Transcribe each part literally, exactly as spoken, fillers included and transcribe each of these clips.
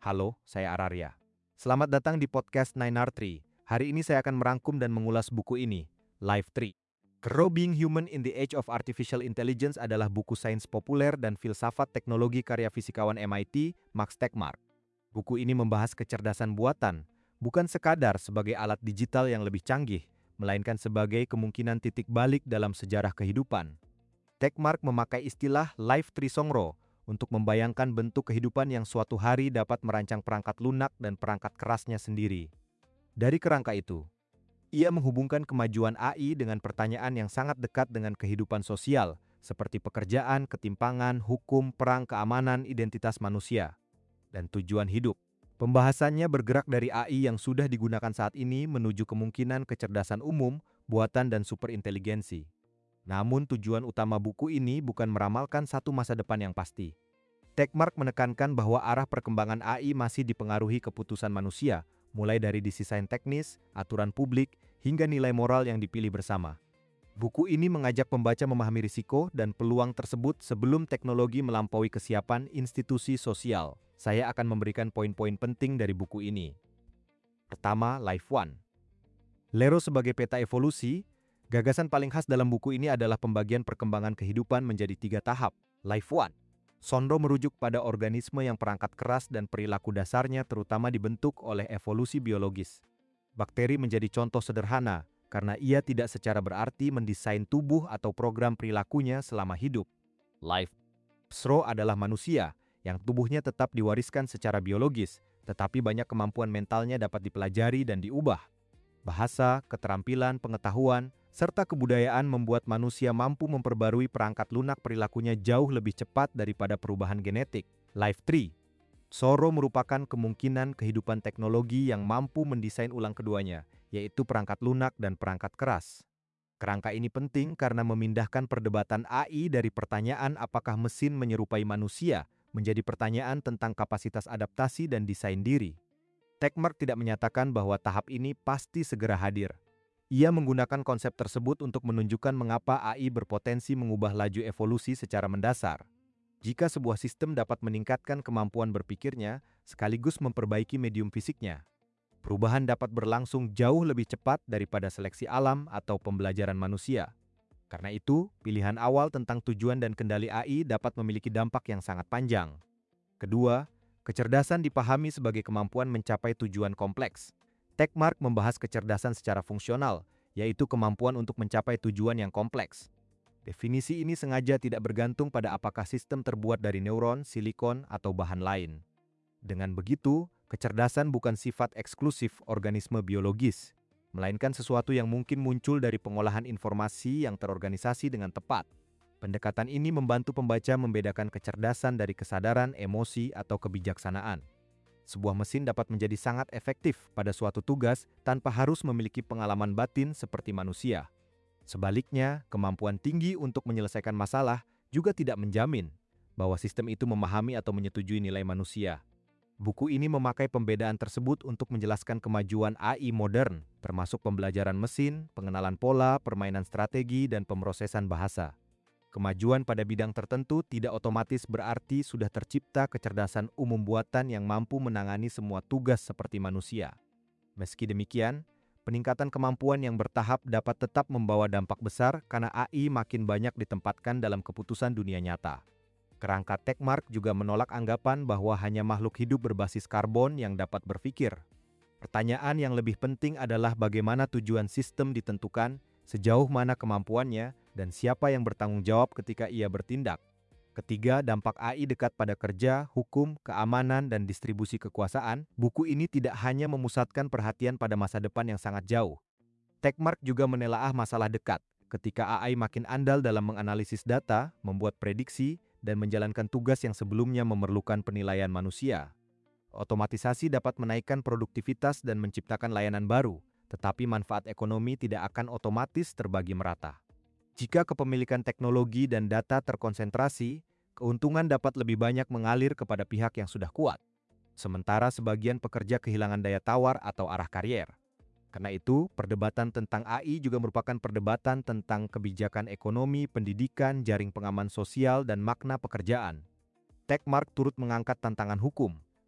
Halo, saya Araria. Selamat datang di podcast nine R three. Hari ini saya akan merangkum dan mengulas buku ini, Life Tree. Growing Human in the Age of Artificial Intelligence adalah buku sains populer dan filsafat teknologi karya fisikawan M I T, Max Tegmark. Buku ini membahas kecerdasan buatan, bukan sekadar sebagai alat digital yang lebih canggih, melainkan sebagai kemungkinan titik balik dalam sejarah kehidupan. Tegmark memakai istilah Life Tree Songro untuk membayangkan bentuk kehidupan yang suatu hari dapat merancang perangkat lunak dan perangkat kerasnya sendiri. Dari kerangka itu, ia menghubungkan kemajuan A I dengan pertanyaan yang sangat dekat dengan kehidupan sosial, seperti pekerjaan, ketimpangan, hukum, perang, keamanan, identitas manusia, dan tujuan hidup. Pembahasannya bergerak dari A I yang sudah digunakan saat ini menuju kemungkinan kecerdasan umum, buatan, dan superinteligensi. Namun tujuan utama buku ini bukan meramalkan satu masa depan yang pasti. Tegmark menekankan bahwa arah perkembangan A I masih dipengaruhi keputusan manusia, mulai dari desain teknis, aturan publik, hingga nilai moral yang dipilih bersama. Buku ini mengajak pembaca memahami risiko dan peluang tersebut sebelum teknologi melampaui kesiapan institusi sosial. Saya akan memberikan poin-poin penting dari buku ini. Pertama, Life One. Lero sebagai peta evolusi. Gagasan paling khas dalam buku ini adalah pembagian perkembangan kehidupan menjadi tiga tahap. Life One. Sondro merujuk pada organisme yang perangkat keras dan perilaku dasarnya terutama dibentuk oleh evolusi biologis. Bakteri menjadi contoh sederhana karena ia tidak secara berarti mendesain tubuh atau program perilakunya selama hidup. Life Sro adalah manusia yang tubuhnya tetap diwariskan secara biologis, tetapi banyak kemampuan mentalnya dapat dipelajari dan diubah. Bahasa, keterampilan, pengetahuan, serta kebudayaan membuat manusia mampu memperbarui perangkat lunak perilakunya jauh lebih cepat daripada perubahan genetik. Life Tree. Soro merupakan kemungkinan kehidupan teknologi yang mampu mendesain ulang keduanya, yaitu perangkat lunak dan perangkat keras. Kerangka ini penting karena memindahkan perdebatan A I dari pertanyaan apakah mesin menyerupai manusia menjadi pertanyaan tentang kapasitas adaptasi dan desain diri. Tegmark tidak menyatakan bahwa tahap ini pasti segera hadir. Ia menggunakan konsep tersebut untuk menunjukkan mengapa A I berpotensi mengubah laju evolusi secara mendasar. Jika sebuah sistem dapat meningkatkan kemampuan berpikirnya, sekaligus memperbaiki medium fisiknya, perubahan dapat berlangsung jauh lebih cepat daripada seleksi alam atau pembelajaran manusia. Karena itu, pilihan awal tentang tujuan dan kendali A I dapat memiliki dampak yang sangat panjang. Kedua, kecerdasan dipahami sebagai kemampuan mencapai tujuan kompleks. Tegmark membahas kecerdasan secara fungsional, yaitu kemampuan untuk mencapai tujuan yang kompleks. Definisi ini sengaja tidak bergantung pada apakah sistem terbuat dari neuron, silikon, atau bahan lain. Dengan begitu, kecerdasan bukan sifat eksklusif organisme biologis, melainkan sesuatu yang mungkin muncul dari pengolahan informasi yang terorganisasi dengan tepat. Pendekatan ini membantu pembaca membedakan kecerdasan dari kesadaran, emosi, atau kebijaksanaan. Sebuah mesin dapat menjadi sangat efektif pada suatu tugas tanpa harus memiliki pengalaman batin seperti manusia. Sebaliknya, kemampuan tinggi untuk menyelesaikan masalah juga tidak menjamin bahwa sistem itu memahami atau menyetujui nilai manusia. Buku ini memakai pembedaan tersebut untuk menjelaskan kemajuan A I modern, termasuk pembelajaran mesin, pengenalan pola, permainan strategi, dan pemrosesan bahasa. Kemajuan pada bidang tertentu tidak otomatis berarti sudah tercipta kecerdasan umum buatan yang mampu menangani semua tugas seperti manusia. Meski demikian, peningkatan kemampuan yang bertahap dapat tetap membawa dampak besar karena A I makin banyak ditempatkan dalam keputusan dunia nyata. Kerangka Tegmark juga menolak anggapan bahwa hanya makhluk hidup berbasis karbon yang dapat berpikir. Pertanyaan yang lebih penting adalah bagaimana tujuan sistem ditentukan, sejauh mana kemampuannya, dan siapa yang bertanggung jawab ketika ia bertindak. Ketiga, dampak A I dekat pada kerja, hukum, keamanan, dan distribusi kekuasaan. Buku ini tidak hanya memusatkan perhatian pada masa depan yang sangat jauh. Tegmark juga menelaah masalah dekat, ketika A I makin andal dalam menganalisis data, membuat prediksi, dan menjalankan tugas yang sebelumnya memerlukan penilaian manusia. Otomatisasi dapat menaikkan produktivitas dan menciptakan layanan baru, tetapi manfaat ekonomi tidak akan otomatis terbagi merata. Jika kepemilikan teknologi dan data terkonsentrasi, keuntungan dapat lebih banyak mengalir kepada pihak yang sudah kuat, sementara sebagian pekerja kehilangan daya tawar atau arah karier. Karena itu, perdebatan tentang A I juga merupakan perdebatan tentang kebijakan ekonomi, pendidikan, jaring pengaman sosial, dan makna pekerjaan. Tegmark turut mengangkat tantangan hukum.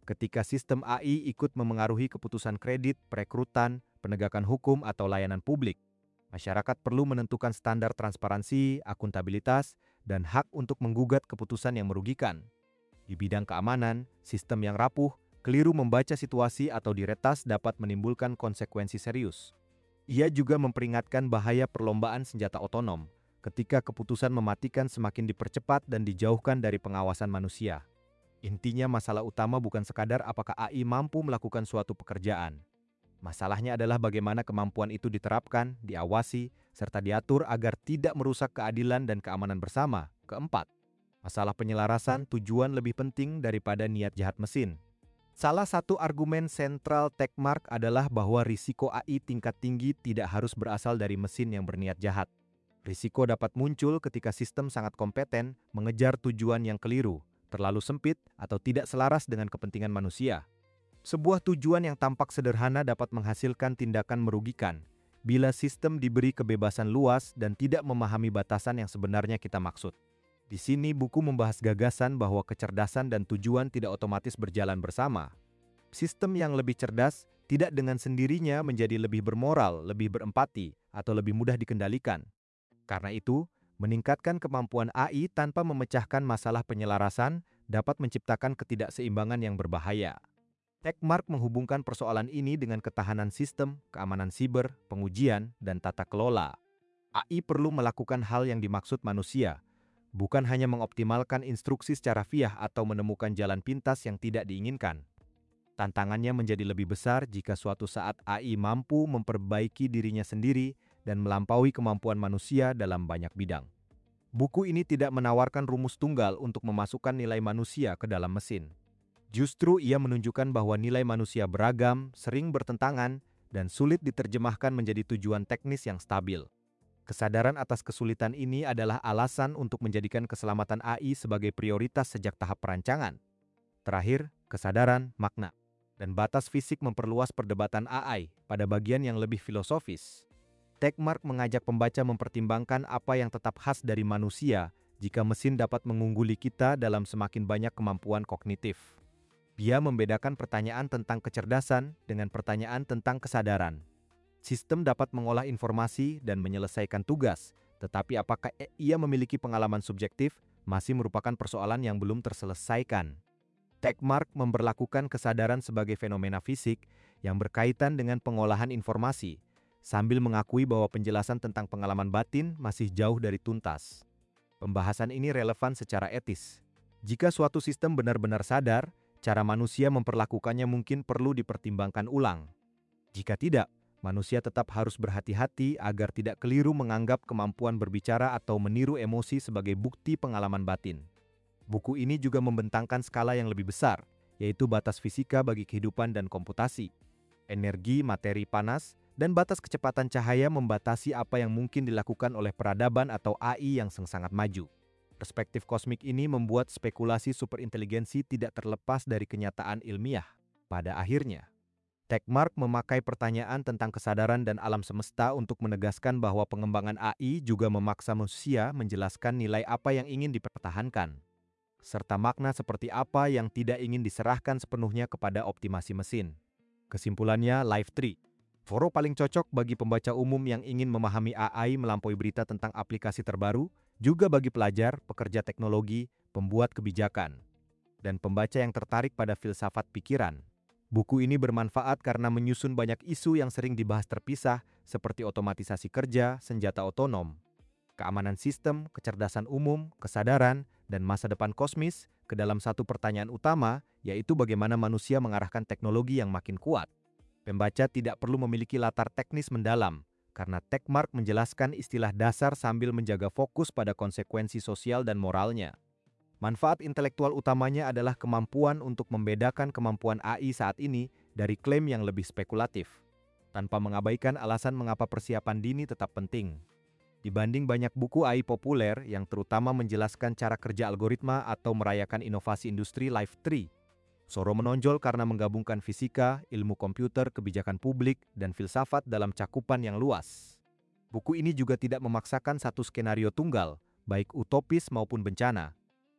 ketika sistem A I ikut memengaruhi keputusan kredit, perekrutan, penegakan hukum, atau layanan publik. Masyarakat perlu menentukan standar transparansi, akuntabilitas, dan hak untuk menggugat keputusan yang merugikan. Di bidang keamanan, sistem yang rapuh, keliru membaca situasi atau diretas dapat menimbulkan konsekuensi serius. Ia juga memperingatkan bahaya perlombaan senjata otonom, ketika keputusan mematikan semakin dipercepat dan dijauhkan dari pengawasan manusia. Intinya masalah utama bukan sekadar apakah A I mampu melakukan suatu pekerjaan. Masalahnya adalah bagaimana kemampuan itu diterapkan, diawasi, serta diatur agar tidak merusak keadilan dan keamanan bersama. Keempat, masalah penyelarasan tujuan lebih penting daripada niat jahat mesin. Salah satu argumen sentral Techmark adalah bahwa risiko A I tingkat tinggi tidak harus berasal dari mesin yang berniat jahat. Risiko dapat muncul ketika sistem sangat kompeten mengejar tujuan yang keliru, terlalu sempit, atau tidak selaras dengan kepentingan manusia. Sebuah tujuan yang tampak sederhana dapat menghasilkan tindakan merugikan bila sistem diberi kebebasan luas dan tidak memahami batasan yang sebenarnya kita maksud. Di sini buku membahas gagasan bahwa kecerdasan dan tujuan tidak otomatis berjalan bersama. Sistem yang lebih cerdas tidak dengan sendirinya menjadi lebih bermoral, lebih berempati, atau lebih mudah dikendalikan. Karena itu, meningkatkan kemampuan A I tanpa memecahkan masalah penyelarasan dapat menciptakan ketidakseimbangan yang berbahaya. Techmark menghubungkan persoalan ini dengan ketahanan sistem, keamanan siber, pengujian, dan tata kelola. A I perlu melakukan hal yang dimaksud manusia, bukan hanya mengoptimalkan instruksi secara viyah atau menemukan jalan pintas yang tidak diinginkan. Tantangannya menjadi lebih besar jika suatu saat A I mampu memperbaiki dirinya sendiri dan melampaui kemampuan manusia dalam banyak bidang. Buku ini tidak menawarkan rumus tunggal untuk memasukkan nilai manusia ke dalam mesin. Justru ia menunjukkan bahwa nilai manusia beragam, sering bertentangan, dan sulit diterjemahkan menjadi tujuan teknis yang stabil. Kesadaran atas kesulitan ini adalah alasan untuk menjadikan keselamatan A I sebagai prioritas sejak tahap perancangan. Terakhir, kesadaran, makna, dan batas fisik memperluas perdebatan A I pada bagian yang lebih filosofis. Techmark mengajak pembaca mempertimbangkan apa yang tetap khas dari manusia jika mesin dapat mengungguli kita dalam semakin banyak kemampuan kognitif. Dia membedakan pertanyaan tentang kecerdasan dengan pertanyaan tentang kesadaran. Sistem dapat mengolah informasi dan menyelesaikan tugas, tetapi apakah ia memiliki pengalaman subjektif masih merupakan persoalan yang belum terselesaikan. Techmark memberlakukan kesadaran sebagai fenomena fisik yang berkaitan dengan pengolahan informasi, sambil mengakui bahwa penjelasan tentang pengalaman batin masih jauh dari tuntas. Pembahasan ini relevan secara etis. Jika suatu sistem benar-benar sadar, cara manusia memperlakukannya mungkin perlu dipertimbangkan ulang. Jika tidak, manusia tetap harus berhati-hati agar tidak keliru menganggap kemampuan berbicara atau meniru emosi sebagai bukti pengalaman batin. Buku ini juga membentangkan skala yang lebih besar, yaitu batas fisika bagi kehidupan dan komputasi. Energi, materi panas, dan batas kecepatan cahaya membatasi apa yang mungkin dilakukan oleh peradaban atau A I yang sangat maju. Perspektif kosmik ini membuat spekulasi superinteligensi tidak terlepas dari kenyataan ilmiah. Pada akhirnya, Techmark memakai pertanyaan tentang kesadaran dan alam semesta untuk menegaskan bahwa pengembangan A I juga memaksa manusia menjelaskan nilai apa yang ingin dipertahankan, serta makna seperti apa yang tidak ingin diserahkan sepenuhnya kepada optimasi mesin. Kesimpulannya, Life Tree, foro paling cocok bagi pembaca umum yang ingin memahami A I melampaui berita tentang aplikasi terbaru, juga bagi pelajar, pekerja teknologi, pembuat kebijakan, dan pembaca yang tertarik pada filsafat pikiran. Buku ini bermanfaat karena menyusun banyak isu yang sering dibahas terpisah seperti otomatisasi kerja, senjata otonom, keamanan sistem, kecerdasan umum, kesadaran, dan masa depan kosmis ke dalam satu pertanyaan utama, yaitu bagaimana manusia mengarahkan teknologi yang makin kuat. Pembaca tidak perlu memiliki latar teknis mendalam, karena Techmark menjelaskan istilah dasar sambil menjaga fokus pada konsekuensi sosial dan moralnya. Manfaat intelektual utamanya adalah kemampuan untuk membedakan kemampuan A I saat ini dari klaim yang lebih spekulatif, tanpa mengabaikan alasan mengapa persiapan dini tetap penting. Dibanding banyak buku A I populer yang terutama menjelaskan cara kerja algoritma atau merayakan inovasi industri, Life Tree, Soro menonjol karena menggabungkan fisika, ilmu komputer, kebijakan publik, dan filsafat dalam cakupan yang luas. Buku ini juga tidak memaksakan satu skenario tunggal, baik utopis maupun bencana.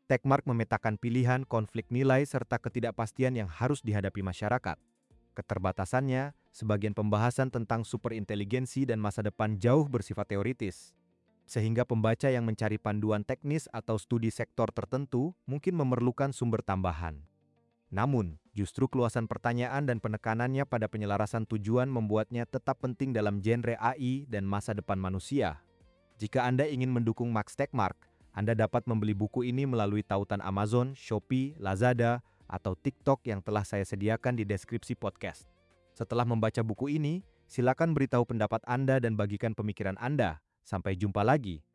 Techmark memetakan pilihan, konflik nilai, serta ketidakpastian yang harus dihadapi masyarakat. Keterbatasannya, sebagian pembahasan tentang superinteligensi dan masa depan jauh bersifat teoritis, sehingga pembaca yang mencari panduan teknis atau studi sektor tertentu mungkin memerlukan sumber tambahan. Namun, justru keluasan pertanyaan dan penekanannya pada penyelarasan tujuan membuatnya tetap penting dalam genre A I dan masa depan manusia. Jika Anda ingin mendukung Max Techmark, Anda dapat membeli buku ini melalui tautan Amazon, Shopee, Lazada, atau TikTok yang telah saya sediakan di deskripsi podcast. Setelah membaca buku ini, silakan beritahu pendapat Anda dan bagikan pemikiran Anda. Sampai jumpa lagi.